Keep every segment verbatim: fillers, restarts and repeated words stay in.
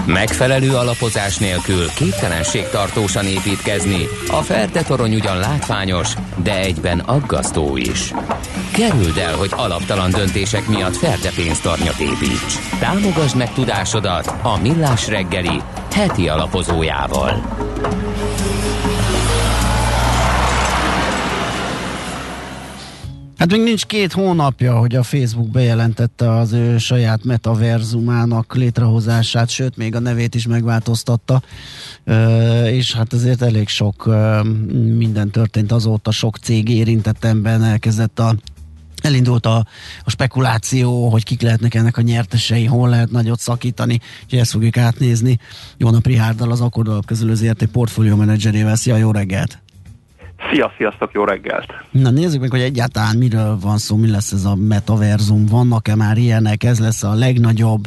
Megfelelő alapozás nélkül képtelenség tartósan építkezni. A Ferde torony ugyan látványos, de egyben aggasztó is. Kerüld el, hogy alaptalan döntések miatt Ferde pénztarnyat építs. Támogasd meg tudásodat a Millás reggeli heti alapozójával. Hát még nincs két hónapja, hogy a Facebook bejelentette az ő saját metaverzumának létrehozását, sőt, még a nevét is megváltoztatta, és hát ezért elég sok minden történt azóta, sok cég érintett emberen elkezdett a elindult a, a spekuláció, hogy kik lehetnek ennek a nyertesei, hol lehet nagyot szakítani, és ezt fogjuk átnézni. Jóna Prihárdal, az Akkord Alapkezelő zé er té portfólió menedzserével. Szia, jó reggelt! Szia, sziasztok, jó reggelt! Na nézzük meg, hogy egyáltalán miről van szó, mi lesz ez a metaverzum, vannak-e már ilyenek, ez lesz a legnagyobb?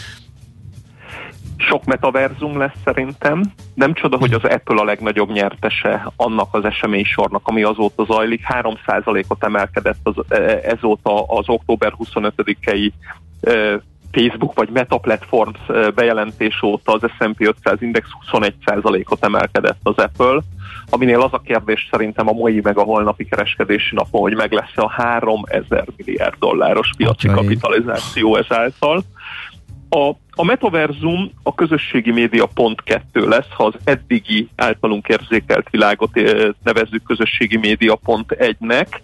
Sok metaverzum lesz szerintem. Nem csoda, hogy az Apple a legnagyobb nyertese annak az eseménysornak, ami azóta zajlik. három százalékot emelkedett az, ezóta az október huszonötödikei Facebook vagy Meta Platforms bejelentés óta az es and pé ötszáz index huszonegy százalékot emelkedett az Apple, aminél az a kérdés szerintem a mai meg a holnapi kereskedési napon, hogy meg lesz a háromezer milliárd dolláros piaci okay. kapitalizáció ezáltal. A, a metaverzum a közösségi média pont kettő lesz, ha az eddigi általunk érzékelt világot nevezzük közösségi média pont egynek,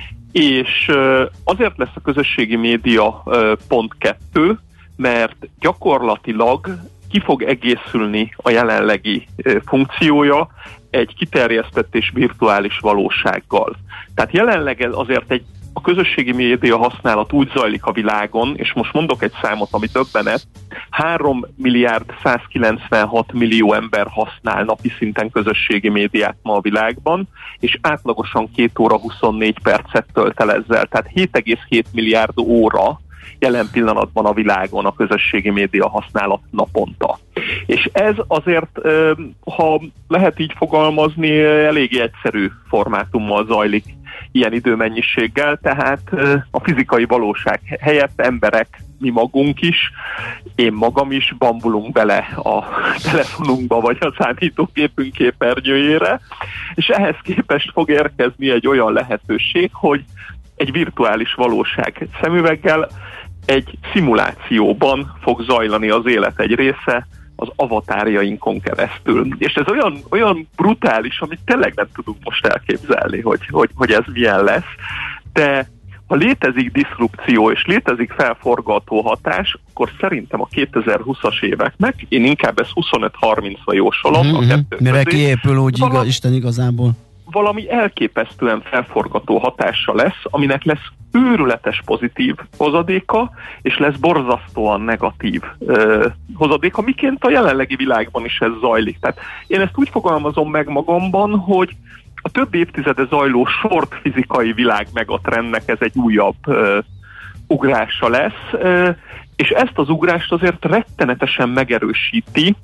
és azért lesz a közösségi média pont kettő, mert gyakorlatilag ki fog egészülni a jelenlegi funkciója egy kiterjesztett és virtuális valósággal. Tehát jelenleg azért egy a közösségi média használat úgy zajlik a világon, és most mondok egy számot, ami döbbenet, három milliárd százkilencvenhat millió ember használ napi szinten közösségi médiát ma a világban, és átlagosan két óra huszonnégy percet tölt el ezzel, tehát hét egész hét milliárd óra jelen pillanatban a világon a közösségi média használat naponta. És ez azért, ha lehet így fogalmazni, eléggé egyszerű formátummal zajlik ilyen időmennyiséggel, tehát a fizikai valóság helyett emberek, mi magunk is, én magam is bambulunk bele a telefonunkba vagy a számítógépünk képernyőjére, és ehhez képest fog érkezni egy olyan lehetőség, hogy egy virtuális valóság szemüveggel egy szimulációban fog zajlani az élet egy része, az avatárjainkon keresztül. És ez olyan, olyan brutális, amit tényleg nem tudunk most elképzelni, hogy, hogy, hogy ez milyen lesz, de ha létezik diszrupció és létezik felforgató hatás, akkor szerintem a kétezer-húszas éveknek, én inkább ezt huszonöt harmincra jósolom, mm-hmm. a kettő mire kiépül úgy valami, igaz, Isten igazából? Valami elképesztően felforgató hatása lesz, aminek lesz őrületes pozitív hozadéka, és lesz borzasztóan negatív ö, hozadéka, miként a jelenlegi világban is ez zajlik. Tehát én ezt úgy fogalmazom meg magamban, hogy a több évtizede zajló short fizikai világ megatrendnek ez egy újabb ö, ugrása lesz, ö, és ezt az ugrást azért rettenetesen megerősíti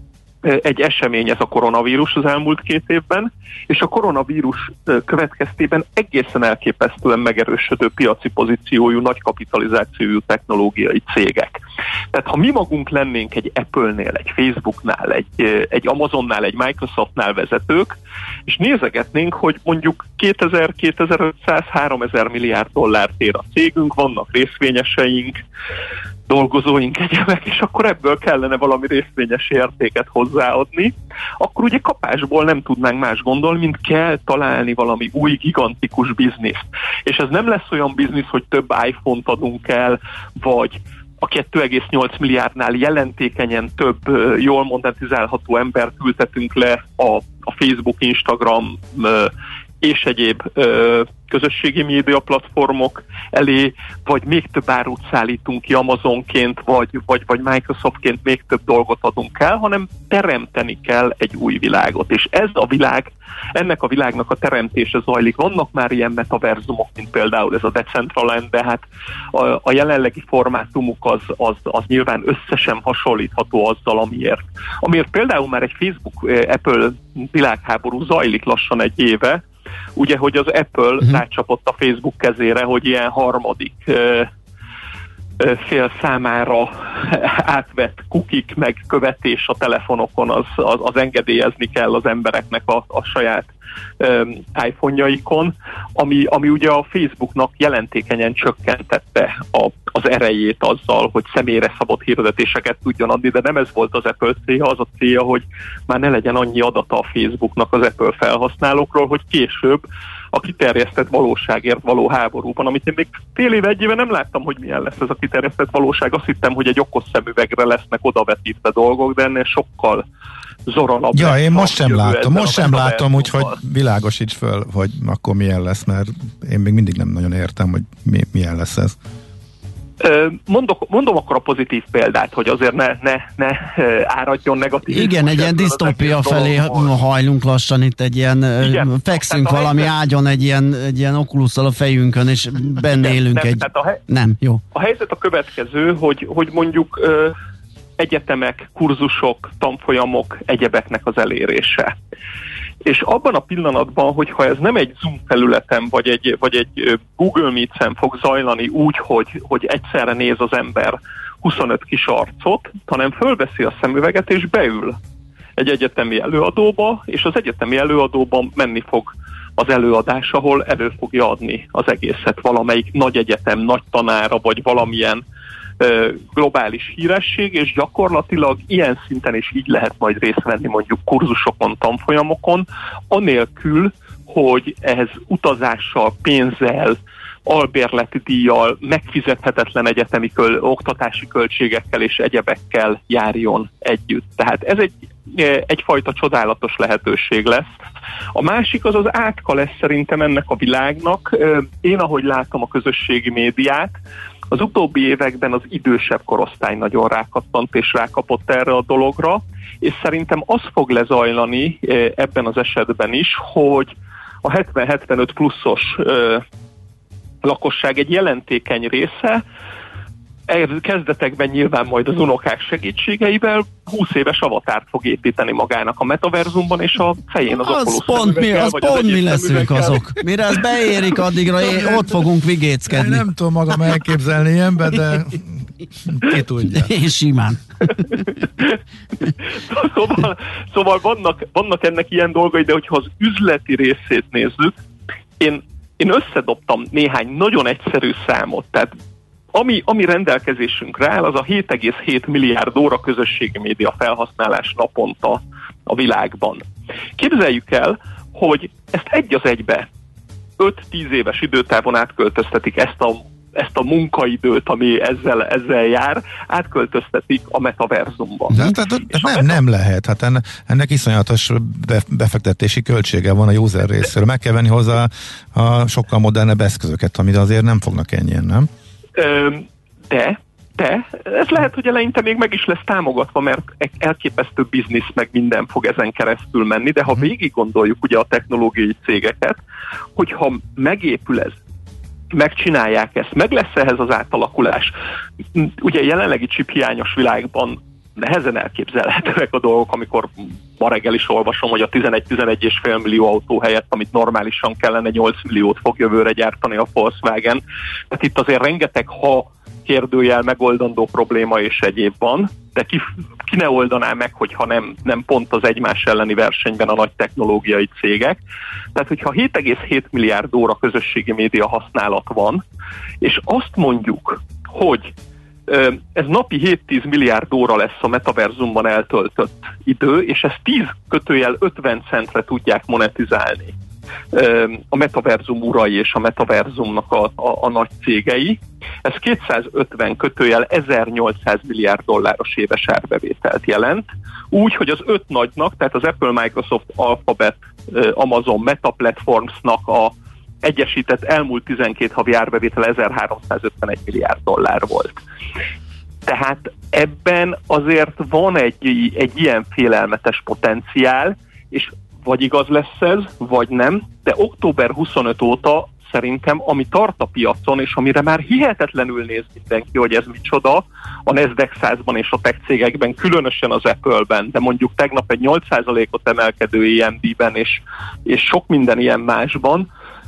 egy esemény, ez a koronavírus az elmúlt két évben, és a koronavírus következtében egészen elképesztően megerősödő piaci pozíciójú, nagy kapitalizációjú technológiai cégek. Tehát ha mi magunk lennénk egy Apple-nél, egy Facebooknál, egy, egy Amazonnál, egy Microsoftnál vezetők, és nézegetnénk, hogy mondjuk kétezer, kétezer-ötszáz, háromezer milliárd dollárt ér a cégünk, vannak részvényeseink, dolgozóink, egyebek, és akkor ebből kellene valami részvényes értéket hozzáadni, akkor ugye kapásból nem tudnánk más gondolni, mint kell találni valami új gigantikus bizniszt. És ez nem lesz olyan biznisz, hogy több iPhone-t adunk el, vagy a két egész nyolc milliárdnál jelentékenyen több jól monetizálható embert ültetünk le a, a Facebook, Instagram és egyéb ö, közösségi média platformok elé, vagy még több árut szállítunk ki Amazonként, vagy, vagy, vagy Microsoftként még több dolgot adunk el, hanem teremteni kell egy új világot. És ez a világ, ennek a világnak a teremtése zajlik. Vannak már ilyen metaverzumok, mint például ez a Decentraland, de hát a, a jelenlegi formátumuk az, az, az nyilván összesen hasonlítható azzal, amiért. Amiért például már egy Facebook-Apple világháború zajlik lassan egy éve, ugye, hogy az Apple uh-huh. rácsapott a Facebook kezére, hogy ilyen harmadik uh, fél számára átvett kukik meg követés a telefonokon, az, az, az engedélyezni kell az embereknek a, a saját um, iPhone-jaikon, ami, ami ugye a Facebooknak jelentékenyen csökkentette a, az erejét azzal, hogy személyre szabott hirdetéseket tudjon adni, de nem ez volt az Apple célja, az a célja, hogy már ne legyen annyi adata a Facebooknak az Apple felhasználókról, hogy később a kiterjesztett valóságért való háborúban, amit én még fél éve, egy éve nem láttam, hogy milyen lesz ez a kiterjesztett valóság. Azt hittem, hogy egy okos szemüvegre lesznek odavetítve dolgok, de ennél sokkal zoranabb. Ja, én most sem látom, most sem látom, úgyhogy világosíts föl, hogy akkor milyen lesz, mert én még mindig nem nagyon értem, hogy mi, milyen lesz ez. Mondok, mondom akkor a pozitív példát, hogy azért ne, ne, ne áradjon negatív. Igen, egy ilyen disztópia felé hajlunk lassan, itt egy ilyen, igen, fekszünk valami helyzet... ágyon, egy ilyen, egy ilyen okulusszal a fejünkön, és benne élünk nem, egy... A hely... Nem, jó. A helyzet a következő, hogy, hogy mondjuk ö, egyetemek, kurzusok, tanfolyamok, egyebeknek az elérése. És abban a pillanatban, hogyha ez nem egy Zoom felületen, vagy egy, vagy egy Google Meet-en fog zajlani úgy, hogy, hogy egyszerre néz az ember huszonöt kis arcot, hanem fölveszi a szemüveget és beül egy egyetemi előadóba, és az egyetemi előadóban menni fog az előadás, ahol elő fogja adni az egészet valamelyik nagy egyetem, nagy tanára, vagy valamilyen globális híresség, és gyakorlatilag ilyen szinten is így lehet majd részt venni mondjuk kurzusokon, tanfolyamokon, anélkül, hogy ehhez utazással, pénzzel, albérleti díjjal, megfizethetetlen egyetemi köl, oktatási költségekkel és egyebekkel járjon együtt. Tehát ez egy, egyfajta csodálatos lehetőség lesz. A másik az az átka lesz szerintem ennek a világnak. Én, ahogy látom a közösségi médiát, az utóbbi években az idősebb korosztály nagyon rákattant és rákapott erre a dologra, és szerintem az fog lezajlani ebben az esetben is, hogy a hetven-hetvenöt pluszos ö, lakosság egy jelentékeny része kezdetekben nyilván majd az unokák segítségeivel húsz éves avatárt fog építeni magának a metaverzumban, és a fején az, az Oculus pont mi, az pont mi leszünk azok. Mire ez beérik, addigra én, ott fogunk vigéckedni. Nem tudom magam elképzelni ilyenbe, de ki tudja. Én simán. szóval szóval vannak, vannak ennek ilyen dolgai, de hogyha az üzleti részét nézzük, én, én összedobtam néhány nagyon egyszerű számot, tehát Ami, ami rendelkezésünkre áll, az a hét egész hét milliárd óra közösségi média felhasználás naponta a világban. Képzeljük el, hogy ezt egy az egybe öt-tíz éves időtávon átköltöztetik ezt a, ezt a munkaidőt, ami ezzel, ezzel jár, átköltöztetik a metaverzumba. De, tehát, nem, meta... nem lehet, hát ennek, ennek iszonyatos befektetési költsége van a user részéről. Meg kell venni hozzá a sokkal modernebb eszközöket, amit azért nem fognak ennyien, nem? De, de, ez lehet, hogy eleinte még meg is lesz támogatva, mert elképesztő biznisz meg minden fog ezen keresztül menni, de ha végig gondoljuk ugye a technológiai cégeket, hogyha megépül ez, megcsinálják ezt, meg lesz ehhez az átalakulás. Ugye jelenlegi chiphiányos világban nehezen elképzelhetőek a dolgok, amikor ma reggel is olvasom, hogy a tizenegy-tizenegy és fél millió autó helyett, amit normálisan kellene nyolc milliót fog jövőre gyártani a Volkswagen. Tehát itt azért rengeteg ha kérdőjel megoldandó probléma és egyéb van, de ki, ki ne oldaná meg, hogyha nem, nem pont az egymás elleni versenyben a nagy technológiai cégek. Tehát, hogyha hét egész hét milliárd óra közösségi média használat van, és azt mondjuk, hogy ez napi hét-tíz milliárd óra lesz a metaverzumban eltöltött idő, és ezt tíz kötőjel ötven centre tudják monetizálni a metaverzum urai és a metaverzumnak a, a, a nagy cégei. Ez kétszázötven kötőjel ezernyolcszáz milliárd dolláros éves árbevételt jelent, úgy, hogy az öt nagynak, tehát az Apple, Microsoft, Alphabet, Amazon, Meta Platformsnak a egyesített elmúlt tizenkét havi árbevétel ezerháromszázötvenegy milliárd dollár volt. Tehát ebben azért van egy, egy ilyen félelmetes potenciál, és vagy igaz lesz ez, vagy nem, de október huszonötödike óta szerintem, ami tart a piacon, és amire már hihetetlenül néz mindenki, hogy ez micsoda, a Nasdaq százban és a tech cégekben, különösen az Apple-ben, de mondjuk tegnap egy nyolc százalékot emelkedő á em dé-ben, és, és sok minden ilyen másban,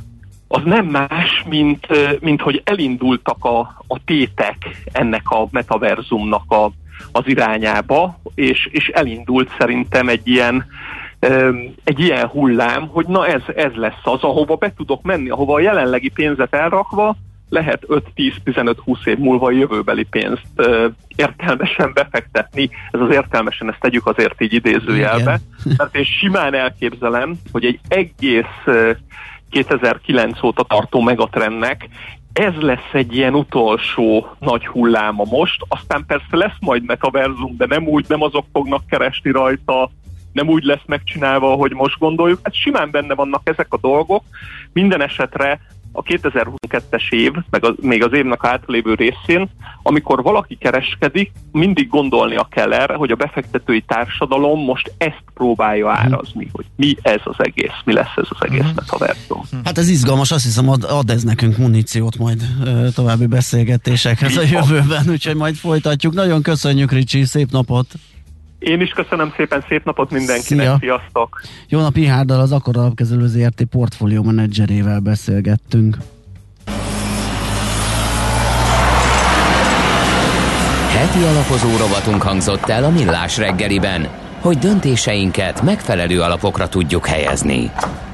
az nem más, mint, mint hogy elindultak a, a tétek ennek a metaverzumnak a, az irányába, és, és elindult szerintem egy ilyen, egy ilyen hullám, hogy na ez, ez lesz az, ahova be tudok menni, ahova a jelenlegi pénzet elrakva lehet öt-tíz-tizenöt-húsz év múlva a jövőbeli pénzt ö, értelmesen befektetni. Ez az értelmesen, ezt tegyük azért így idézőjelbe. Mert én simán elképzelem, hogy egy egész ö, kétezer-kilenc óta tartó megatrendnek ez lesz egy ilyen utolsó nagy hulláma most. Aztán persze lesz majd metaverzum, de nem úgy, nem azok fognak keresni rajta, nem úgy lesz megcsinálva, ahogy most gondoljuk. Hát simán benne vannak ezek a dolgok. Minden esetre a kétezer-huszonkettes év, meg az, még az évnek átlévő részén, amikor valaki kereskedik, mindig gondolnia kell erre, hogy a befektetői társadalom most ezt próbálja árazni, hogy mi ez az egész, mi lesz ez az egész metaverzum. Hát ez izgalmas, azt hiszem ad, ad ez nekünk muníciót majd ö, további beszélgetésekhez a jövőben, úgyhogy majd folytatjuk. Nagyon köszönjük, Ricsi, szép napot! Én is köszönöm szépen, szép napot mindenkinek, Szia. Sziasztok! Jó nap, Ihárdal, az Akkor Alapkezelő zé er té portfólió menedzserével beszélgettünk. Heti alapozó rovatunk hangzott el a Millás reggeliben, hogy döntéseinket megfelelő alapokra tudjuk helyezni.